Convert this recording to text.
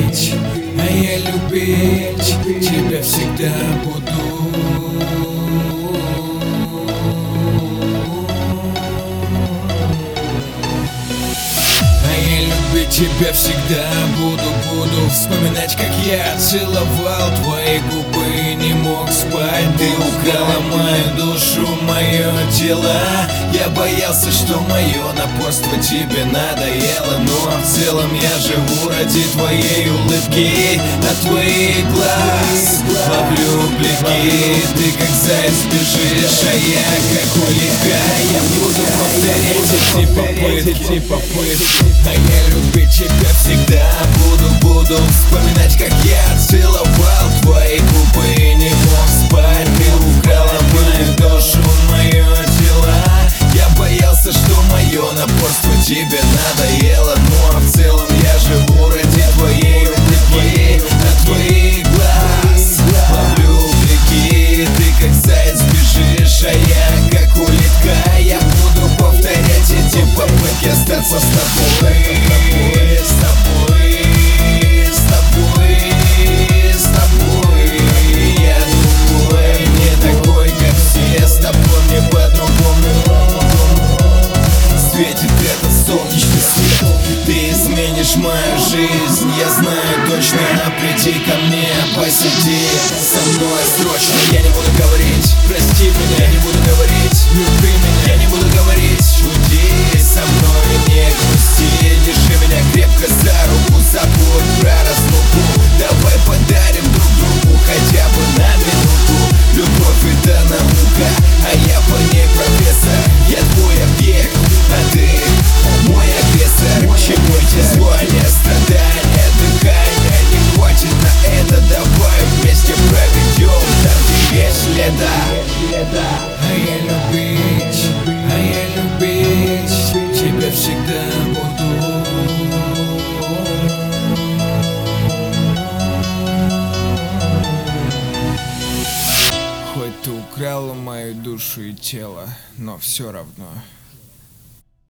любить, а я любить тебя всегда буду. Тебя всегда буду вспоминать, как я целовал твои губы и не мог спать. Ты украла мою душу, мое тело. Я боялся, что мое напорство тебе надоело. Но в целом я живу ради твоей улыбки, от твоих глаз ловлю блики. Ты как заяц бежишь, а я как улитка. Я буду повторять эти попытки, а я любить тебя всегда буду вспоминать, как я целовал твои губы и не мог спать. Ты украла мою душу, мое тело. Я боялся, что мое напорство тебе надоело. Но в целом я живу ради твоей улыбки, от твоих глаз ловлю блики. Ты как заяц бежишь, а я как улитка. Я буду повторять эти попытки остаться с тобой. Ты изменишь мою жизнь, я знаю точно. Приди ко мне, посиди со мной срочно. Я не буду говорить прости меня, я не буду говорить люби меня, я не буду говорить уйди со мной, не грусти. Держи меня крепко за руку, забудь про разлуку. Давай подарим друг другу хотя бы на минуту. Любовь — это наука, а я по ней профессор. Я твой объект, а ты мой агрессор. Чему эти звания, страдания, дыхания? Не хватит на это, давай вместе проведем там, где есть лето. А я любить тебя всегда буду. Хоть ты украла мою душу и тело, но все равно